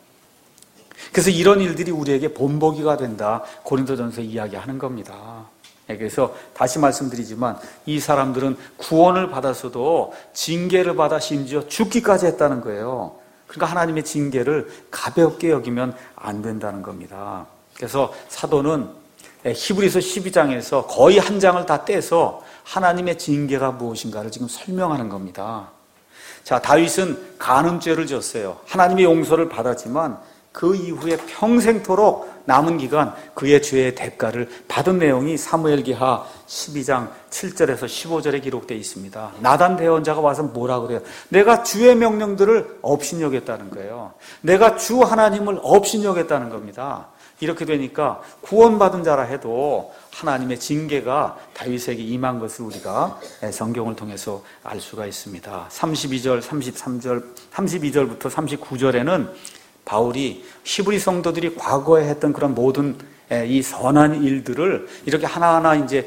그래서 이런 일들이 우리에게 본보기가 된다. 고린도전서 이야기하는 겁니다. 그래서 다시 말씀드리지만 이 사람들은 구원을 받았어도 징계를 받아 심지어 죽기까지 했다는 거예요. 그러니까 하나님의 징계를 가볍게 여기면 안 된다는 겁니다. 그래서 사도는 히브리서 십이 장에서 거의 한 장을 다 떼서 하나님의 징계가 무엇인가를 지금 설명하는 겁니다. 자, 다윗은 간음죄를 졌어요. 하나님의 용서를 받았지만 그 이후에 평생토록 남은 기간 그의 죄의 대가를 받은 내용이 사무엘기하 십이 장 칠 절에서 십오 절에 기록되어 있습니다. 나단 대언자가 와서 뭐라 그래요? 내가 주의 명령들을 업신여겼다는 거예요. 내가 주 하나님을 업신여겼다는 겁니다. 이렇게 되니까 구원받은 자라 해도 하나님의 징계가 다윗에게 임한 것을 우리가 성경을 통해서 알 수가 있습니다. 삼십이 절, 삼십삼 절, 삼십이 절부터 삼십구 절에는 바울이 히브리 성도들이 과거에 했던 그런 모든 이 선한 일들을 이렇게 하나하나 이제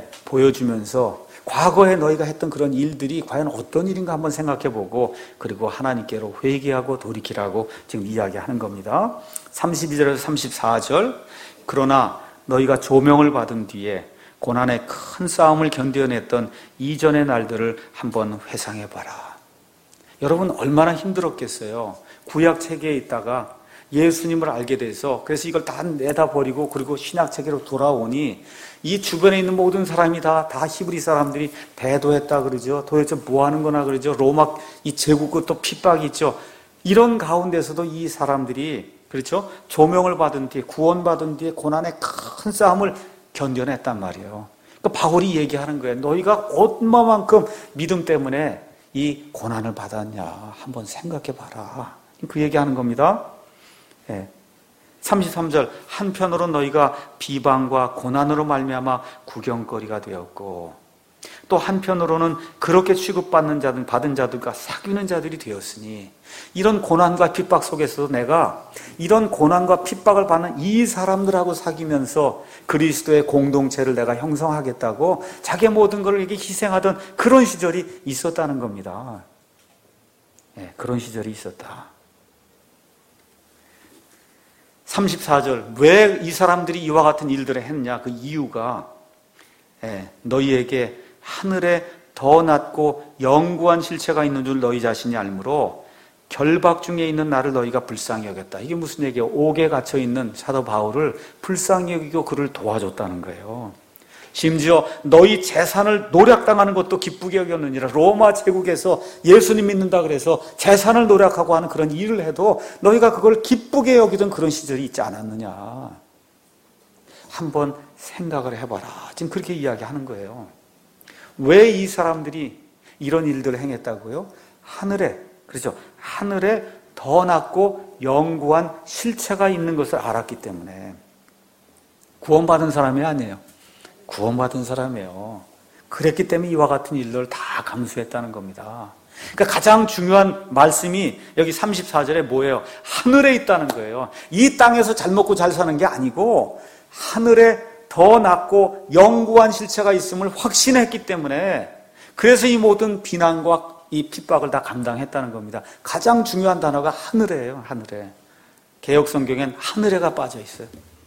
보여주면서 과거에 너희가 했던 그런 일들이 과연 어떤 일인가 한번 생각해보고 그리고 하나님께로 회개하고 돌이키라고 지금 이야기하는 겁니다. 삼십이 절에서 삼십사 절 그러나 너희가 조명을 받은 뒤에 고난의 큰 싸움을 견뎌냈던 이전의 날들을 한번 회상해봐라. 여러분 얼마나 힘들었겠어요. 구약 체계에 있다가 예수님을 알게 돼서 그래서 이걸 다 내다버리고 그리고 신약 체계로 돌아오니 이 주변에 있는 모든 사람이 다, 다 히브리 사람들이 대도했다 그러죠. 도대체 뭐 하는 거나 그러죠. 로마 이 제국과 또 핍박이 있죠. 이런 가운데서도 이 사람들이 그렇죠. 조명을 받은 뒤에 구원받은 뒤에 고난의 큰 싸움을 견뎌냈단 말이에요. 그러니까 바울이 얘기하는 거예요. 너희가 얼마만큼 믿음 때문에 이 고난을 받았냐 한번 생각해 봐라. 그 얘기하는 겁니다. 예. 삼십삼 절 한편으로 너희가 비방과 고난으로 말미암아 구경거리가 되었고 또 한편으로는 그렇게 취급받는 자들 받은 자들과 사귀는 자들이 되었으니 이런 고난과 핍박 속에서도 내가 이런 고난과 핍박을 받는 이 사람들하고 사귀면서 그리스도의 공동체를 내가 형성하겠다고 자기의 모든 것을 이렇게 희생하던 그런 시절이 있었다는 겁니다. 예, 그런 시절이 있었다. 삼십사 절, 왜 이 사람들이 이와 같은 일들을 했냐? 그 이유가 예, 너희에게 하늘에 더 낮고 영구한 실체가 있는 줄 너희 자신이 알므로 결박 중에 있는 나를 너희가 불쌍히 여겼다. 이게 무슨 얘기예요? 옥에 갇혀 있는 사도 바울을 불쌍히 여기고 그를 도와줬다는 거예요. 심지어 너희 재산을 노략당하는 것도 기쁘게 여겼느니라. 로마 제국에서 예수님 믿는다 그래서 재산을 노략하고 하는 그런 일을 해도 너희가 그걸 기쁘게 여기던 그런 시절이 있지 않았느냐. 한번 생각을 해봐라. 지금 그렇게 이야기하는 거예요. 왜 이 사람들이 이런 일들을 행했다고요? 하늘에, 그렇죠. 하늘에 더 낮고 영구한 실체가 있는 것을 알았기 때문에. 구원받은 사람이 아니에요. 구원받은 사람이에요. 그랬기 때문에 이와 같은 일들을 다 감수했다는 겁니다. 그러니까 가장 중요한 말씀이 여기 삼십사 절에 뭐예요? 하늘에 있다는 거예요. 이 땅에서 잘 먹고 잘 사는 게 아니고 하늘에 더 낮고 영구한 실체가 있음을 확신했기 때문에 그래서 이 모든 비난과 이 핍박을 다 감당했다는 겁니다. 가장 중요한 단어가 하늘에예요. 하늘에. 개역 성경엔 하늘에가 빠져 있어요.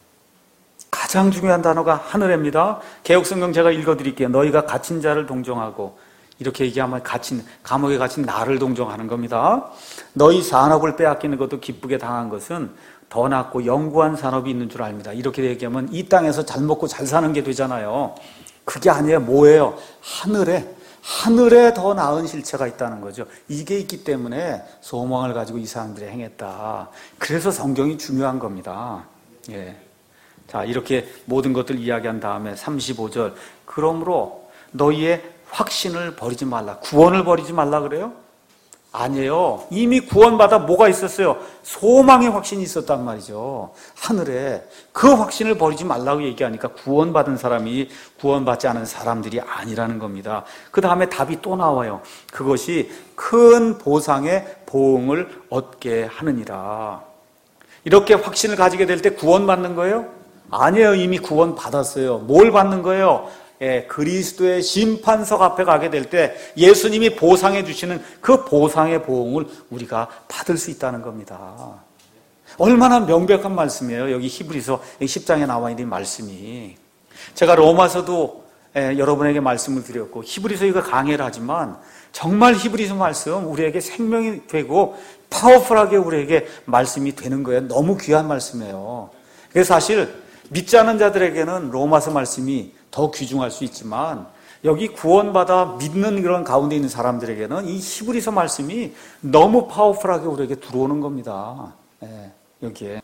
가장 중요한 단어가 하늘에입니다. 개역 성경 제가 읽어드릴게요. 너희가 갇힌 자를 동정하고, 이렇게 얘기하면 갇힌, 감옥에 갇힌 나를 동정하는 겁니다. 너희 산업을 빼앗기는 것도 기쁘게 당한 것은 더 낫고 영구한 산업이 있는 줄 압니다. 이렇게 얘기하면 이 땅에서 잘 먹고 잘 사는 게 되잖아요. 그게 아니에요. 뭐예요? 하늘에, 하늘에 더 나은 실체가 있다는 거죠. 이게 있기 때문에 소망을 가지고 이 사람들이 행했다. 그래서 성경이 중요한 겁니다. 예. 자, 이렇게 모든 것들 이야기한 다음에 삼십오 절. 그러므로 너희의 확신을 버리지 말라. 구원을 버리지 말라 그래요? 아니에요. 이미 구원받아 뭐가 있었어요? 소망의 확신이 있었단 말이죠. 하늘에. 그 확신을 버리지 말라고 얘기하니까 구원받은 사람이 구원받지 않은 사람들이 아니라는 겁니다. 그 다음에 답이 또 나와요. 그것이 큰 보상의 보응을 얻게 하느니라. 이렇게 확신을 가지게 될 때 구원받는 거예요? 아니에요. 이미 구원받았어요. 뭘 받는 거예요? 예, 그리스도의 심판석 앞에 가게 될 때 예수님이 보상해 주시는 그 보상의 보응을 우리가 받을 수 있다는 겁니다. 얼마나 명백한 말씀이에요. 여기 히브리서 십 장에 나와 있는 말씀이. 제가 로마서도 예, 여러분에게 말씀을 드렸고 히브리서 이거 강해를 하지만 정말 히브리서 말씀 우리에게 생명이 되고 파워풀하게 우리에게 말씀이 되는 거예요. 너무 귀한 말씀이에요. 그래서 사실 믿지 않는 자들에게는 로마서 말씀이 더 귀중할 수 있지만 여기 구원받아 믿는 그런 가운데 있는 사람들에게는 이 히브리서 말씀이 너무 파워풀하게 우리에게 들어오는 겁니다. 네, 여기에.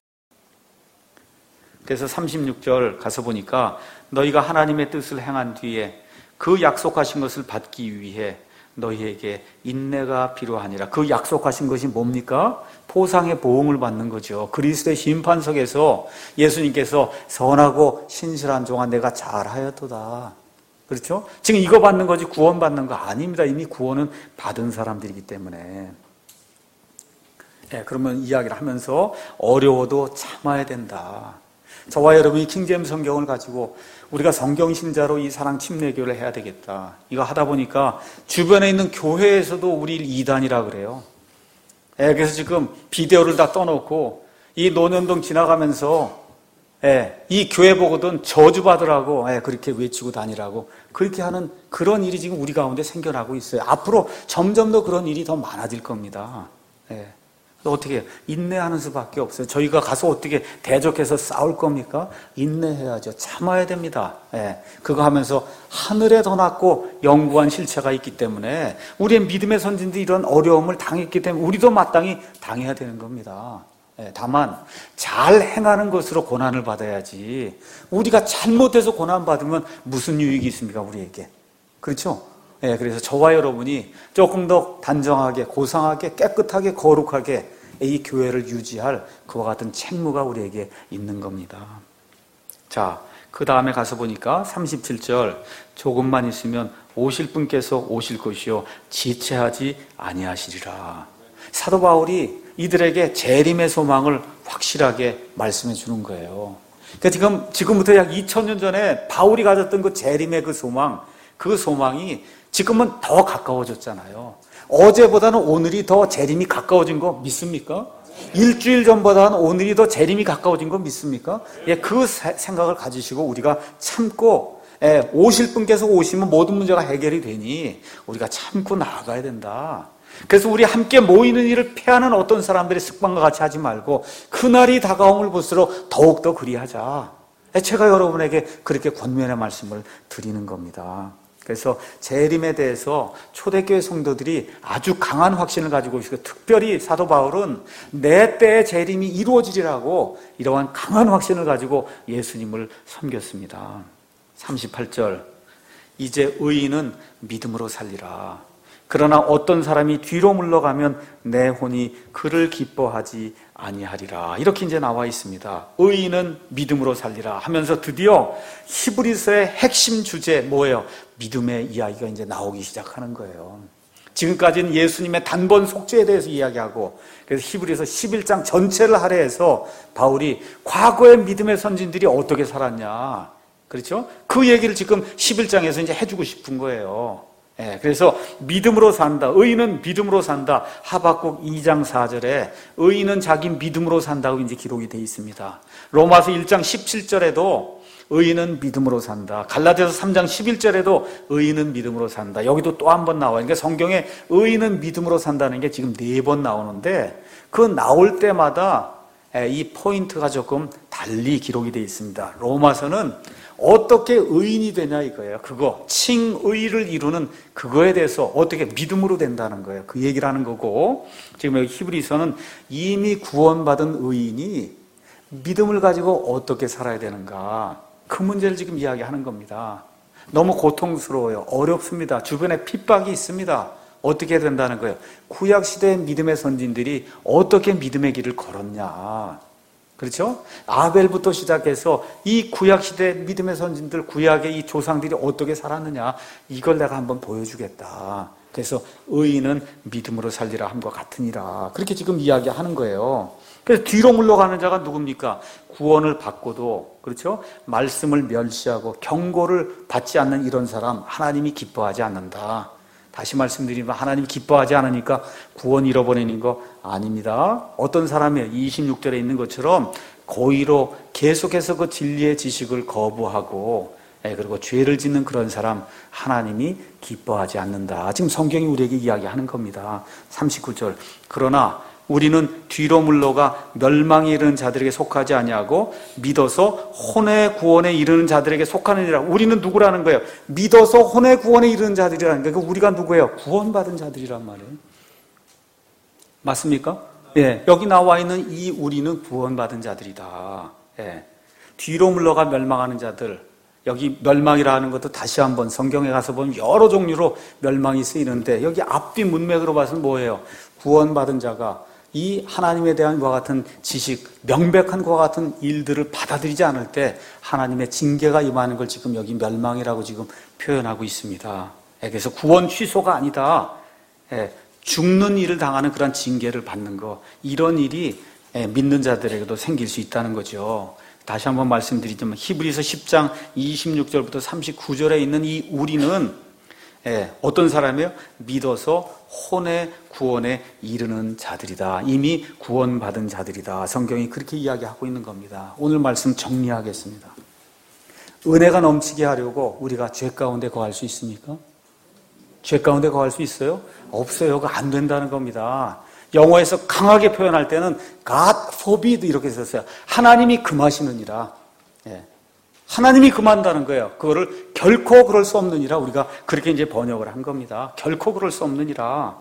그래서 삼십육 절 가서 보니까 너희가 하나님의 뜻을 행한 뒤에 그 약속하신 것을 받기 위해 너희에게 인내가 필요하니라. 그 약속하신 것이 뭡니까? 보상의 보응을 받는 거죠. 그리스도의 심판석에서 예수님께서 선하고 신실한 종아 내가 잘하였도다. 그렇죠? 지금 이거 받는 거지 구원받는 거 아닙니다. 이미 구원은 받은 사람들이기 때문에. 네, 그러면 이야기를 하면서 어려워도 참아야 된다. 저와 여러분이 킹제임스 성경을 가지고 우리가 성경 신자로 이 사랑 침례교를 해야 되겠다. 이거 하다 보니까 주변에 있는 교회에서도 우리를 이단이라 그래요. 예, 그래서 지금 비데오를 다 떠놓고 이 논현동 지나가면서 예, 이 교회 보고든 저주받으라고 예, 그렇게 외치고 다니라고 그렇게 하는 그런 일이 지금 우리 가운데 생겨나고 있어요. 앞으로 점점 더 그런 일이 더 많아질 겁니다. 예. 어떻게 해요? 인내하는 수밖에 없어요. 저희가 가서 어떻게 대적해서 싸울 겁니까? 인내해야죠. 참아야 됩니다. 예, 그거 하면서 하늘에 더 낮고 영구한 실체가 있기 때문에 우리의 믿음의 선진들이 이런 어려움을 당했기 때문에 우리도 마땅히 당해야 되는 겁니다. 예, 다만 잘 행하는 것으로 고난을 받아야지 우리가 잘못해서 고난받으면 무슨 유익이 있습니까? 우리에게. 그렇죠? 예, 그래서 저와 여러분이 조금 더 단정하게, 고상하게, 깨끗하게, 거룩하게 이 교회를 유지할 그와 같은 책무가 우리에게 있는 겁니다. 자, 그 다음에 가서 보니까 삼십칠 절 조금만 있으면 오실 분께서 오실 것이요 지체하지 아니하시리라. 사도 바울이 이들에게 재림의 소망을 확실하게 말씀해 주는 거예요. 그러니까 지금, 지금부터 약 이천 년 전에 바울이 가졌던 그 재림의 그 소망, 그 소망이 지금은 더 가까워졌잖아요. 어제보다는 오늘이 더 재림이 가까워진 거 믿습니까? 일주일 전보다는 오늘이 더 재림이 가까워진 거 믿습니까? 예, 그 생각을 가지시고 우리가 참고, 예, 오실 분께서 오시면 모든 문제가 해결이 되니 우리가 참고 나아가야 된다. 그래서 우리 함께 모이는 일을 패하는 어떤 사람들의 습관과 같이 하지 말고 그날이 다가옴을 볼수록 더욱더 그리하자. 제가 여러분에게 그렇게 권면의 말씀을 드리는 겁니다. 그래서 재림에 대해서 초대교회 성도들이 아주 강한 확신을 가지고 있고, 특별히 사도 바울은 내 때의 재림이 이루어지리라고 이러한 강한 확신을 가지고 예수님을 섬겼습니다. 삼십팔 절, 이제 의인은 믿음으로 살리라. 그러나 어떤 사람이 뒤로 물러가면 내 혼이 그를 기뻐하지 아니하리라. 이렇게 이제 나와 있습니다. 의인은 믿음으로 살리라 하면서 드디어 히브리서의 핵심 주제 뭐예요? 믿음의 이야기가 이제 나오기 시작하는 거예요. 지금까지는 예수님의 단번 속죄에 대해서 이야기하고, 그래서 히브리서 십일 장 전체를 할애해서 바울이 과거의 믿음의 선진들이 어떻게 살았냐, 그렇죠? 그 얘기를 지금 십일 장에서 이제 해주고 싶은 거예요. 예, 그래서 믿음으로 산다. 의인은 믿음으로 산다. 하박국 이 장 사 절에 의인은 자기 믿음으로 산다고 이제 기록이 되어 있습니다. 로마서 일 장 십칠 절에도 의인은 믿음으로 산다. 갈라디아서 삼 장 십일 절에도 의인은 믿음으로 산다. 여기도 또 한 번 나와요. 그러니까 성경에 의인은 믿음으로 산다는 게 지금 네 번 나오는데, 그 나올 때마다 이 포인트가 조금 달리 기록이 되어 있습니다. 로마서는 어떻게 의인이 되냐 이거예요. 그거 칭의를 이루는 그거에 대해서 어떻게 믿음으로 된다는 거예요. 그 얘기를 하는 거고, 지금 여기 히브리서는 이미 구원받은 의인이 믿음을 가지고 어떻게 살아야 되는가, 그 문제를 지금 이야기하는 겁니다. 너무 고통스러워요. 어렵습니다. 주변에 핍박이 있습니다. 어떻게 해야 된다는 거예요? 구약시대의 믿음의 선진들이 어떻게 믿음의 길을 걸었냐, 그렇죠? 아벨부터 시작해서 이 구약시대 믿음의 선진들, 구약의 이 조상들이 어떻게 살았느냐, 이걸 내가 한번 보여주겠다. 그래서 의인은 믿음으로 살리라 함과 같으니라. 그렇게 지금 이야기하는 거예요. 그래서 뒤로 물러가는 자가 누굽니까? 구원을 받고도, 그렇죠? 말씀을 멸시하고 경고를 받지 않는 이런 사람, 하나님이 기뻐하지 않는다. 다시 말씀드리면 하나님이 기뻐하지 않으니까 구원 잃어버리는 거 아닙니다. 어떤 사람이 이십육 절에 있는 것처럼 고의로 계속해서 그 진리의 지식을 거부하고, 그리고 죄를 짓는 그런 사람 하나님이 기뻐하지 않는다. 지금 성경이 우리에게 이야기하는 겁니다. 삼십구 절, 그러나 우리는 뒤로 물러가 멸망에 이르는 자들에게 속하지 아니하고 믿어서 혼의 구원에 이르는 자들에게 속하느니라. 우리는 누구라는 거예요? 믿어서 혼의 구원에 이르는 자들이라는 거예요. 우리가 누구예요? 구원받은 자들이란 말이에요. 맞습니까? 예, 여기 나와 있는 이 우리는 구원받은 자들이다. 예, 뒤로 물러가 멸망하는 자들, 여기 멸망이라 하는 것도 다시 한번 성경에 가서 보면 여러 종류로 멸망이 쓰이는데, 여기 앞뒤 문맥으로 봐서는 뭐예요? 구원받은 자가 이 하나님에 대한 그와 같은 지식, 명백한 그와 같은 일들을 받아들이지 않을 때 하나님의 징계가 임하는 걸 지금 여기 멸망이라고 지금 표현하고 있습니다. 그래서 구원 취소가 아니다. 죽는 일을 당하는 그런 징계를 받는 거, 이런 일이 믿는 자들에게도 생길 수 있다는 거죠. 다시 한번 말씀드리자면 히브리서 십 장 이십육 절부터 삼십구 절에 있는 이 우리는 예, 어떤 사람이에요? 믿어서 혼의 구원에 이르는 자들이다. 이미 구원받은 자들이다. 성경이 그렇게 이야기하고 있는 겁니다. 오늘 말씀 정리하겠습니다. 은혜가 넘치게 하려고 우리가 죄 가운데 거할 수 있습니까? 죄 가운데 거할 수 있어요? 없어요. 그거 안 된다는 겁니다. 영어에서 강하게 표현할 때는 God forbid 이렇게 썼어요. 하나님이 금하시느니라. 예. 하나님이 금한다는 거예요. 그거를 결코 그럴 수 없느니라, 우리가 그렇게 이제 번역을 한 겁니다. 결코 그럴 수 없느니라.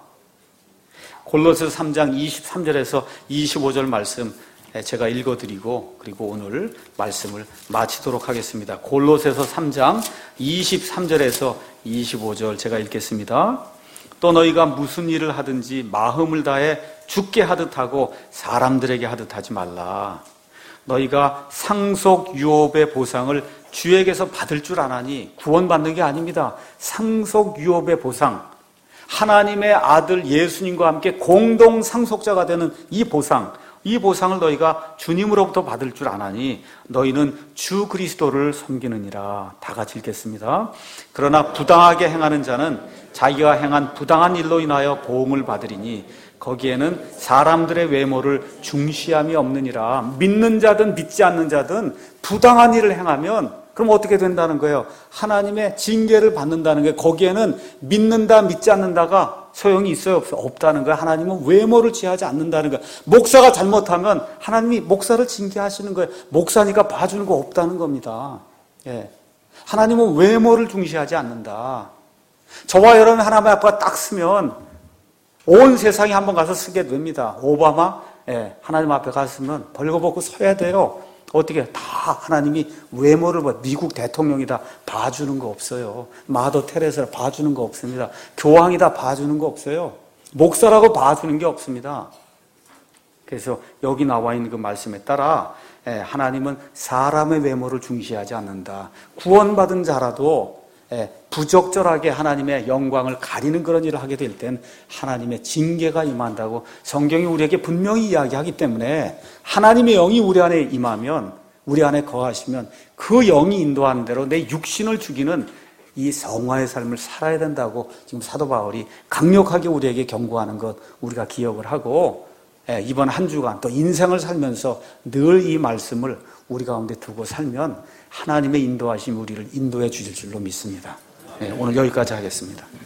골로새서 삼 장 이십삼 절에서 이십오 절 말씀 제가 읽어드리고, 그리고 오늘 말씀을 마치도록 하겠습니다. 골로새서 삼 장 이십삼 절에서 이십오 절 제가 읽겠습니다. 또 너희가 무슨 일을 하든지 마음을 다해 주께 하듯 하고 사람들에게 하듯 하지 말라. 너희가 상속 유업의 보상을 주에게서 받을 줄 아나니, 구원받는 게 아닙니다. 상속 유업의 보상, 하나님의 아들 예수님과 함께 공동 상속자가 되는 이 보상, 이 보상을 너희가 주님으로부터 받을 줄 아나니 너희는 주 그리스도를 섬기느니라. 다 같이 읽겠습니다. 그러나 부당하게 행하는 자는 자기가 행한 부당한 일로 인하여 보응을 받으리니 거기에는 사람들의 외모를 중시함이 없느니라. 믿는 자든 믿지 않는 자든 부당한 일을 행하면 그럼 어떻게 된다는 거예요? 하나님의 징계를 받는다는 거예요. 거기에는 믿는다 믿지 않는다가 소용이 있어요 없어요? 없다는 거예요. 하나님은 외모를 취하지 않는다는 거예요. 목사가 잘못하면 하나님이 목사를 징계하시는 거예요. 목사니까 봐주는 거 없다는 겁니다. 예. 하나님은 외모를 중시하지 않는다. 저와 여러분 하나님 앞에 딱 쓰면 온 세상에 한번 가서 쓰게 됩니다. 오바마 예, 하나님 앞에 갔으면 벌거벗고 서야 돼요. 어떻게 다 하나님이 외모를 봐. 미국 대통령이다 봐주는 거 없어요. 마더 테레사를 봐주는 거 없습니다. 교황이다 봐주는 거 없어요. 목사라고 봐주는 게 없습니다. 그래서 여기 나와 있는 그 말씀에 따라 하나님은 사람의 외모를 중시하지 않는다. 구원받은 자라도 부적절하게 하나님의 영광을 가리는 그런 일을 하게 될 땐 하나님의 징계가 임한다고 성경이 우리에게 분명히 이야기하기 때문에 하나님의 영이 우리 안에 임하면, 우리 안에 거하시면 그 영이 인도하는 대로 내 육신을 죽이는 이 성화의 삶을 살아야 된다고 지금 사도 바울이 강력하게 우리에게 경고하는 것 우리가 기억을 하고, 이번 한 주간 또 인생을 살면서 늘 이 말씀을 우리 가운데 두고 살면 하나님의 인도하심 우리를 인도해 주실 줄로 믿습니다. 네, 오늘 여기까지 하겠습니다.